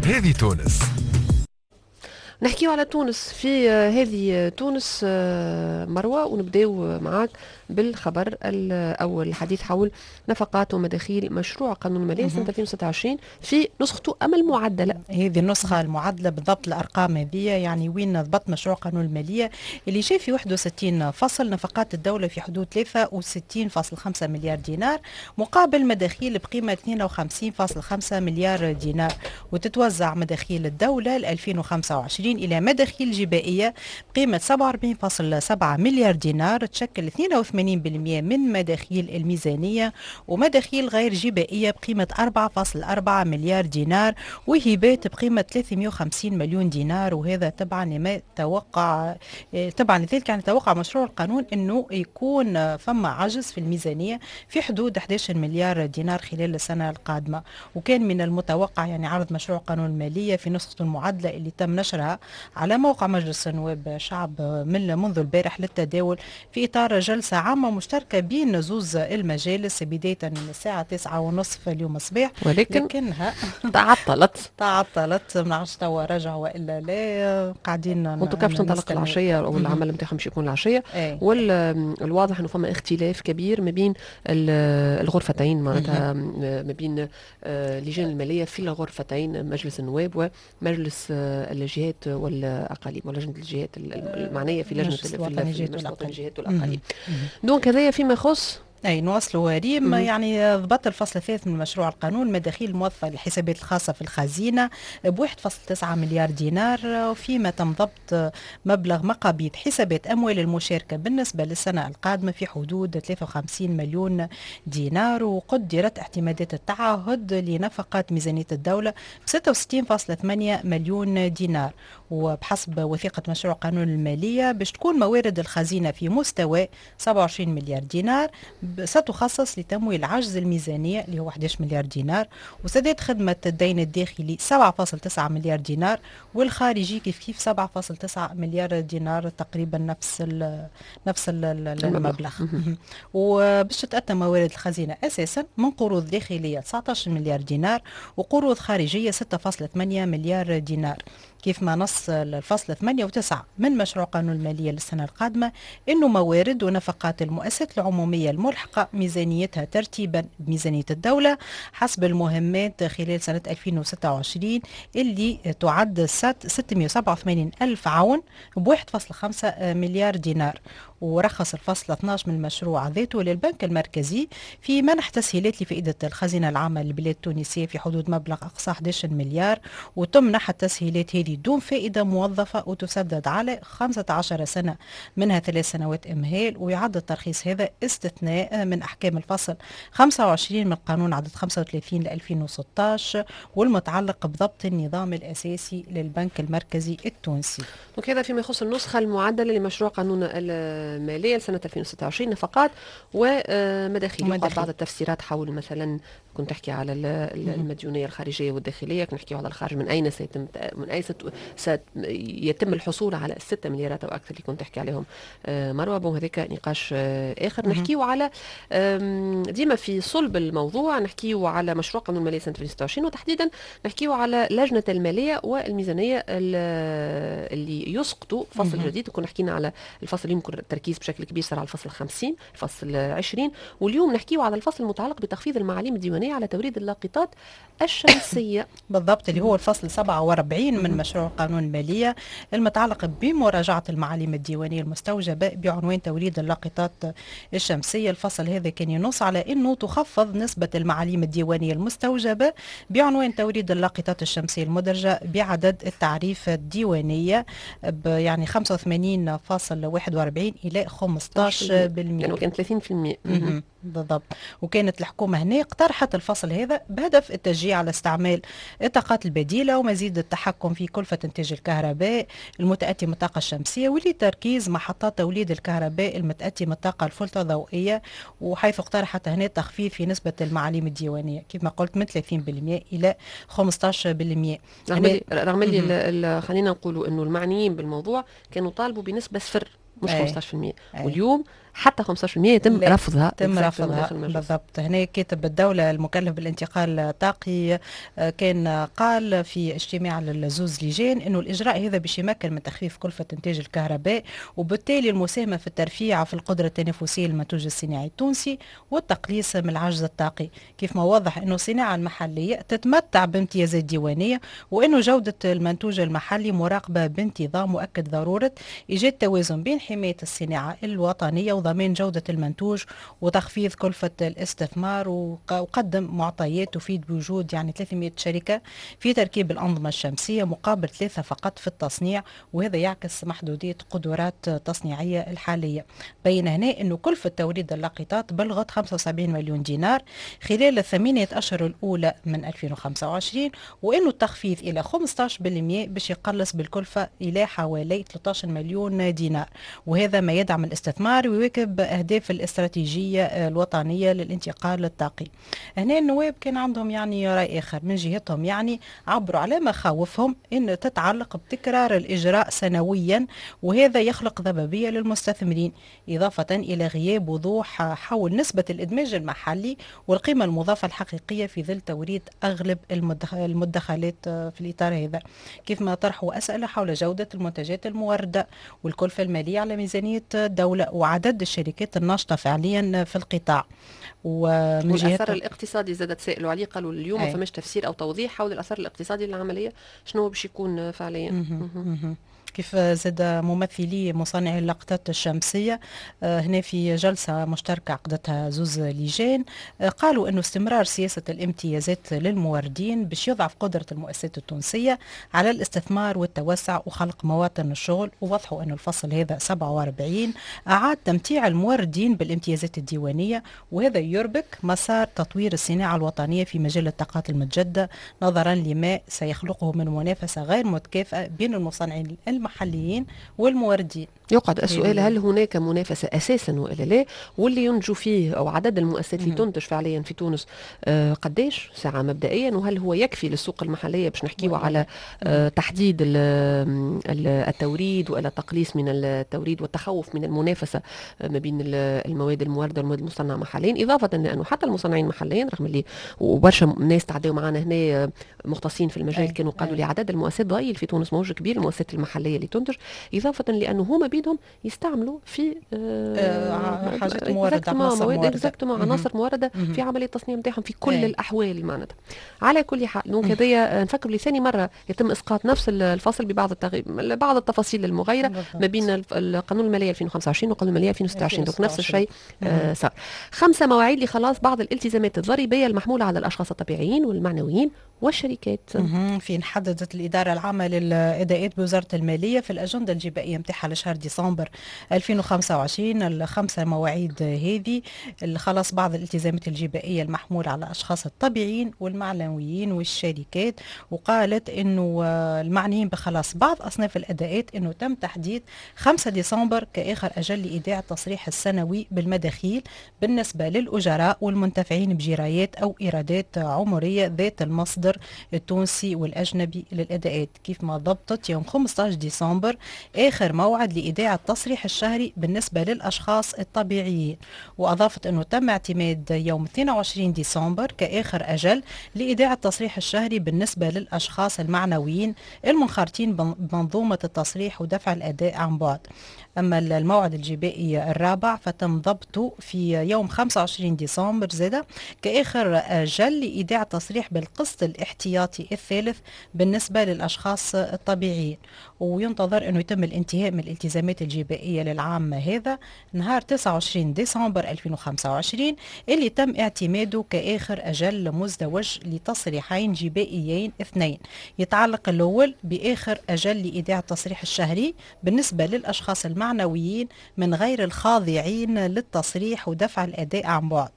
هذه تونس. نحكيو على تونس في هذه تونس مروة، ونبداو معاك بالخبر الأول، الحديث حول نفقات ومداخيل مشروع قانون المالية سنة 2026 في نسخته أما المعدلة. هذه النسخة المعدلة بالضبط، الأرقام هذه يعني وين ضبط مشروع قانون المالية اللي جاء في 61 فصل، نفقات الدولة في حدود 63.5 مليار دينار مقابل مداخيل بقيمة 52.5 مليار دينار، وتتوزع مداخيل الدولة ل 2025 إلى مداخيل جبائية بقيمة 47.7 مليار دينار تشكل 82% من مداخيل الميزانية، ومداخيل غير جبائية بقيمة 4.4 مليار دينار، وهبات بقيمة 350 مليون دينار. وهذا طبعا لما توقع، طبعا لذلك يعني توقع مشروع القانون أنه يكون فما عجز في الميزانية في حدود 11 مليار دينار خلال السنة القادمة. وكان من المتوقع يعني عرض مشروع قانون المالية في نسخته المعدلة اللي تم نشرها على موقع مجلس النواب شعب منذ البارح للتداول في إطار جلسة عامة مشتركة بين زوز المجالس بداية من الساعة 9:30 اليوم الصباح، ولكنها تعطلت ما نعرفش توا رجع والا لا، قاعدين انتو كيفاش تنطلق العشيه او العمل نتاعهم باش يكون العشيه. والواضح انه فما اختلاف كبير ما بين الغرفتين، معناتها ما بين لجان الماليه في الغرفتين، مجلس النواب ومجلس الجهات والاقاليم، ولجنه الجهات المعنيه في لجنه الجهات والاقاليم. دونك هذايا فيما يخص نواصلوا ريم. يعني ضبط الفصل الثالث من مشروع القانون مداخيل الموظفة للحسابات الخاصة في الخزينة ب 1.9 مليار دينار، وفيما تم ضبط مبلغ مقابيض حسابات أموال المشاركة بالنسبة للسنة القادمة في حدود 53 مليون دينار، وقدرت اعتمادات التعهد لنفقات ميزانية الدولة ب 66.8 مليون دينار. وبحسب وثيقة مشروع قانون المالية باش تكون موارد الخزينة في مستوى 27 مليار دينار ستخصص لتمويل عجز الميزانية اللي هو 11 مليار دينار، وسداد خدمة الدين الداخلي 7.9 مليار دينار، والخارجي كيف 7.9 مليار دينار، تقريبا نفس المبلغ. وباش تتأتى موارد الخزينة أساسا من قروض داخلية 19 مليار دينار وقروض خارجية 6.8 مليار دينار. كيف ما نص الفصل 8 و9 من مشروع قانون المالية للسنة القادمة إنه موارد ونفقات المؤسسات العمومية الملحقة ميزانيتها ترتيبا بميزانية الدولة حسب المهمات خلال سنة 2026 اللي تعد 687 ألف عون ب 1.5 مليار دينار. ورخص الفصل 12 من المشروع ذاته للبنك المركزي في منح تسهيلات لفائدة الخزينة العامة للبلاد التونسية في حدود مبلغ أقصى 11 مليار، وتمنح التسهيلات هذه دون فائدة موظفة وتسدد على 15 سنة منها 3 سنوات إمهال. ويعد الترخيص هذا استثناء من أحكام الفصل 25 من قانون عدد 35 ل 2016 والمتعلق بضبط النظام الأساسي للبنك المركزي التونسي. وكذا فيما يخص النسخة المعدلة لمشروع قانون المالية لسنة 2026 نفقات ومداخيل. بعض التفسيرات حول مثلا كنت تحكي على المديونية الخارجية والداخلية، كنت نحكي على الخارج من أين سيتم الحصول على 6 مليارات أو أكثر اللي كنت تحكي عليهم مروة. بون هذاك نقاش آخر. نحكيه على ديما في صلب الموضوع، نحكيه على مشروع قانون المالية سنة 2026 وتحديدا نحكيه على لجنة المالية والميزانية اللي يسقطوا فصل جديد. كنا حكينا على الفصل يمكن التركيز بشكل كبير صار على الفصل 50 الفصل 20، واليوم نحكيه على الفصل المتعلق بتخفيض المعاليم الديوانية على توريد اللاقطات الشمسية بالضبط، اللي هو الفصل 47 من مشروع قانون المالية المتعلق بمراجعة المعاليم الديوانية المستوجبة بعنوان توريد اللاقطات الشمسية. الفصل هذا كان ينص على أنه تخفض نسبة المعاليم الديوانية المستوجبة بعنوان توريد اللاقطات الشمسية المدرجة بعدد التعريف الديوانية يعني 85.41 إلى 15%، يعني كان 30%. بالضبط. وكانت الحكومة هنا اقترحت الفصل هذا بهدف التشجيع على استعمال الطاقات البديلة ومزيد التحكم في كلفة إنتاج الكهرباء المتأتي من الطاقة الشمسية، ولتركيز محطات توليد الكهرباء المتأتي من الطاقة الفوتوضوئية، وحيث اقترحت هنا تخفيض في نسبة المعاليم الديوانية كيف ما قلت من 30% إلى 15%. رغم اللي خلينا نقولوا أنه المعنيين بالموضوع كانوا طالبوا بنسبة صفر مش 15%. واليوم حتى 15% يتم رفضها. تم رفضها بالضبط. هنا كاتب الدولة المكلف بالانتقال الطاقي كان قال في اجتماع للزوز لجان انه الاجراء هذا باش يمكن من تخفيف كلفة انتاج الكهرباء وبالتالي المساهمة في الترفيع في القدرة التنافسية للمنتوج الصناعي التونسي والتقليص من العجز الطاقي. كيف ما وضح انه الصناعة المحلية تتمتع بامتيازات ديوانية وانه جودة المنتوج المحلي مراقبة بانتظام، مؤكد ضرورة ايجاد توازن بين حماية الصناعة الوطنية وضمان جودة المنتوج وتخفيض كلفة الاستثمار. وقدم معطيات تفيد بوجود 300 شركة في تركيب الأنظمة الشمسية مقابل 3 فقط في التصنيع، وهذا يعكس محدودية قدرات التصنيعية الحالية. بين هنا أنه كلفة توريد اللقطات بلغت 75 مليون دينار خلال ال8 أشهر الأولى من 2025، وأنه التخفيض إلى 15% باش يقلص بالكلفة إلى حوالي 13 مليون دينار، وهذا ما يدعم الاستثمار ويواكب أهداف الاستراتيجية الوطنية للانتقال الطاقي. هنا النواب كان عندهم رأي آخر من جهتهم، عبروا على مخاوفهم أن تتعلق بتكرار الإجراء سنويا، وهذا يخلق ضبابية للمستثمرين، إضافة إلى غياب وضوح حول نسبة الإدماج المحلي والقيمة المضافة الحقيقية في ظل توريد أغلب المدخلات في الإطار هذا. كيف ما طرحوا أسئلة حول جودة المنتجات الموردة والكلفة المالية على ميزانية الدولة وعدد الشركات الناشطة فعليا في القطاع. ومن والأثر الاقتصادي زاد تسائلوا عليه، قالوا اليوم ما فماش تفسير أو توضيح حول الأثر الاقتصادي للعملية، شنو باش يكون فعليا. كيف زاد ممثلي مصنعي اللقطات الشمسية هنا في جلسة مشتركة عقدتها زوز لجان قالوا أنه استمرار سياسة الامتيازات للموردين باش يضعف قدرة المؤسسات التونسية على الاستثمار والتوسع وخلق مواطن الشغل، ووضحوا أن الفصل هذا 47 أعاد تمتيع الموردين بالامتيازات الديوانية، وهذا يربك مسار تطوير الصناعة الوطنية في مجال الطاقات المتجددة نظرا لما سيخلقه من منافسة غير متكافئة بين المصنعين المحليين والموردين. يقعد السؤال هل هناك منافسة أساسا وإلا لا، واللي ينجو فيه أو عدد المؤسسات اللي تنتج فعليا في تونس قديش ساعة مبدئيا، وهل هو يكفي للسوق المحلية باش نحكيه على تحديد التوريد وإلى تقليص من التوريد والتخوف من المنافسة ما بين المواد الموردة والمواد المصنعة محليا، إضافة لأنه حتى المصنعين محليا رغم اللي وبرشا ناس تعدوا معنا هنا مختصين في المجال كانوا قالوا لي عدد المؤسسات ضئيل في تونس، موجود كبير المؤسسات المحلية اللي تنتج، إضافة لأنه هما بيدهم يستعملوا في حاجات موردة عناصر موردة في عملية التصنيع نتاعهم في كل الأحوال معناتها. على كل حال دونك هذايا نفكر لثاني مرة يتم إسقاط نفس الفصل ببعض بعض التفاصيل المغايرة ما بين القانون المالية 2025 والقانون المالية 2026. دونك نفس الشيء صار. 5 مواعيد لخلاص بعض الالتزامات الضريبية المحمولة على الأشخاص الطبيعيين والمعنويين والشركات. في حددت الإدارة العامة للإداءات بوزارة المالية في الأجندة الجبائية متاعها لشهر ديسمبر 2025 ال5 مواعيد هذه خلاص بعض الالتزامات الجبائية المحمولة على الأشخاص الطبيعيين والمعنويين والشركات، وقالت إنه المعنيين بخلاص بعض أصناف الأداءات إنه تم تحديد 5 ديسمبر كآخر أجل لإيداع التصريح السنوي بالمداخيل بالنسبة للأجراء والمنتفعين بجرايات أو إيرادات عمرية ذات المصدر التونسي والأجنبي للأداءات. كيف ما ضبطت يوم 15 ديسمبر آخر موعد لإيداع التصريح الشهري بالنسبة للأشخاص الطبيعيين، وأضافت أنه تم اعتماد يوم 22 ديسمبر كآخر أجل لإيداع التصريح الشهري بالنسبة للأشخاص المعنويين المنخرطين بمنظومة التصريح ودفع الأداء عن بعد. أما الموعد الجبائي الرابع فتم ضبطه في يوم 25 ديسمبر زاد كآخر أجل لإيداع تصريح بالقسط الاحتياطي الثالث بالنسبة للأشخاص الطبيعيين، وينتظر أنه يتم الانتهاء من الالتزامات الجبائية للعام هذا نهار 29 ديسمبر 2025 اللي تم اعتماده كآخر أجل مزدوج لتصريحين جبائيين اثنين، يتعلق الأول بآخر أجل لإيداع التصريح الشهري بالنسبة للأشخاص المعنويين من غير الخاضعين للتصريح ودفع الأداء عن بعد.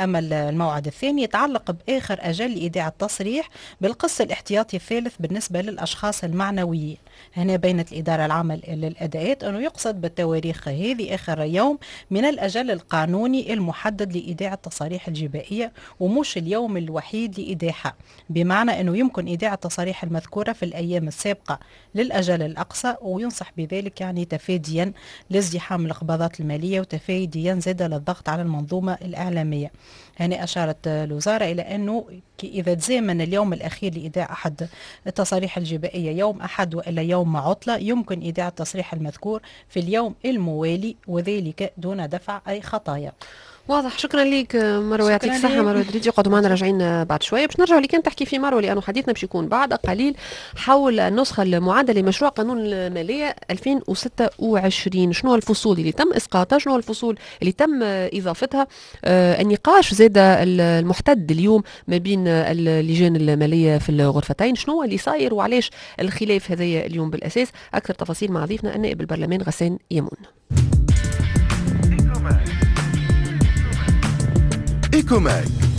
أما الموعد الثاني يتعلق بآخر أجل لإيداع التصريح بالقسط الاحتياطي الثالث بالنسبة للأشخاص المعنويين. هنا بينت الإدارة العامة للأداءات أنه يقصد بالتواريخ هذه آخر يوم من الأجل القانوني المحدد لإيداع التصاريح الجبائية، ومش اليوم الوحيد لإيداعها، بمعنى أنه يمكن إيداع التصاريح المذكورة في الأيام السابقة للأجل الأقصى، وينصح بذلك يعني تفاديا لازدحام الإقباضات المالية وتفاديا زاد للضغط على المنظومة الإعلامية. هنا أشارت الوزارة إلى أنه إذا تزامن اليوم الأخير لإيداع أحد التصاريح الجبائية يوم أحد وإلا يوم عطلة، يمكن إيداع التصريح المذكور في اليوم الموالي، وذلك دون دفع أي خطايا. واضح. شكرا لك مروه، يعطيك الصحه. مروه دريدي يقعدوا معنا راجعين بعد شويه باش نرجعوا اللي كان تحكي فيه مروه، لانه حديثنا باش يكون بعد قليل حول النسخه المعدله لمشروع قانون الماليه 2026. شنو الفصول اللي تم اسقاطها، شنو الفصول اللي تم اضافتها. النقاش زاد المحتد اليوم ما بين اللجان الماليه في الغرفتين، شنو اللي صاير وعلاش الخلاف هذا اليوم بالاساس. اكثر تفاصيل مع ضيفنا النائب البرلمان غسان يمون. إيكوماك